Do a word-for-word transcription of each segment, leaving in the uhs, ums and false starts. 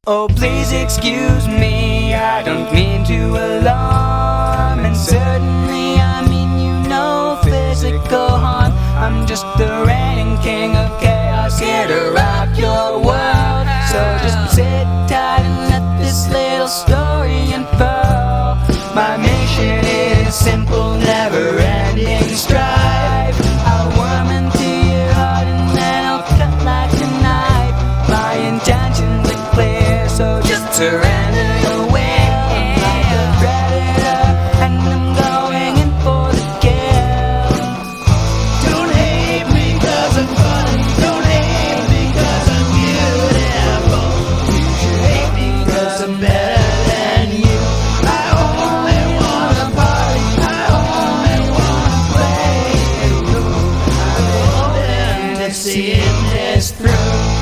Oh, please excuse me, I don't mean to alarm. And certainly I mean you no physical harm. I'm just the reigning king of chaos, here to rock your world. So just sit tight and let this little story unfurl. My mission is simple, never-ending strife. I'll worm into your heart and then I'll cut like a knife. My intentions are clear, so just surrender your will. I'm like a predator and I'm going in for the kill. Don't hate me cause I'm funny, don't hate me cause I'm beautiful. You should hate me cause I'm better than you. I only wanna party, I only wanna play. I'm hoping to see this through.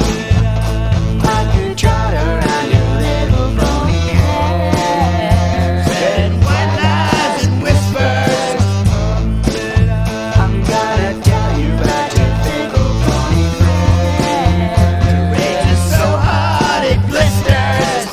I could trot around your little pony hair, Spreading white lies and whispers. I'm gonna tell you about your fickle pony friend. Rage is so hot it blisters.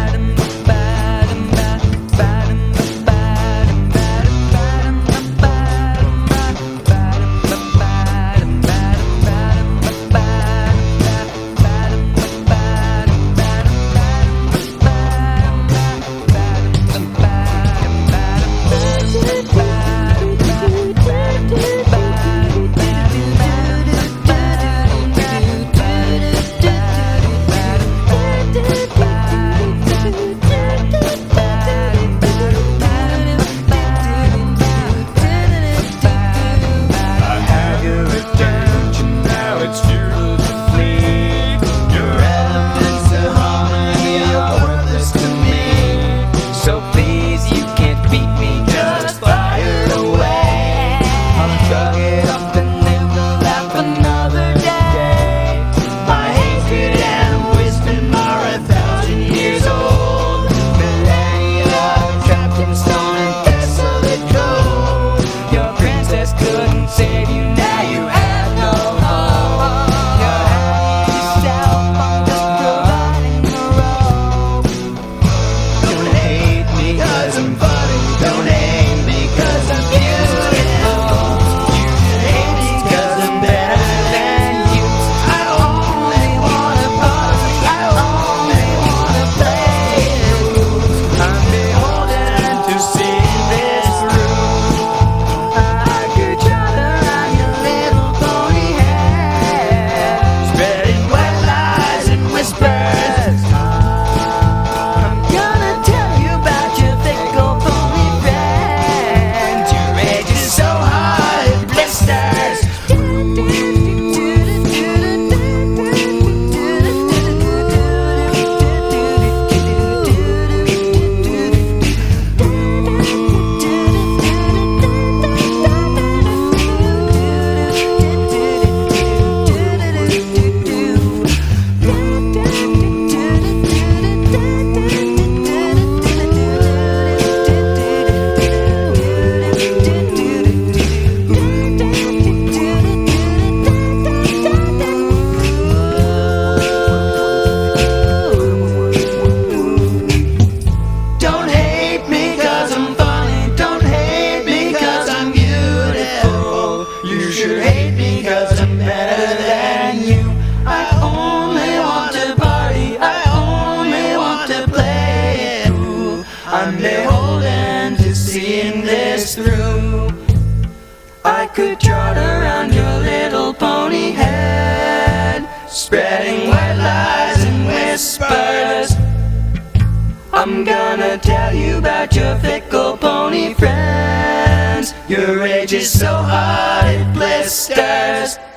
Couldn't save you, now you have no hope. You're hanging yourself, I'm just providing the rope. Don't hate me cause I'm funny, don't hate me cause I'm beautiful. You should hate me cause I'm better than you. I only wanna party, I only wanna play. I'm beholden to see this through. I could trot around your little pony hair, Spreading white lies and whispers. I'm gonna tell you about your fickle pony friend. Your rage is so hot it blisters. Don't hate me cause I'm funny, don't hate me cause I'm beautiful. You should hate me cause I'm better than you. I only want to party, I only want to play it cool. I'm beholden to seeing this through. I could trot around your little pony head, spreading white lies and whispers. I'm gonna tell you about your fickle pony friends. Your rage is so hot it blisters.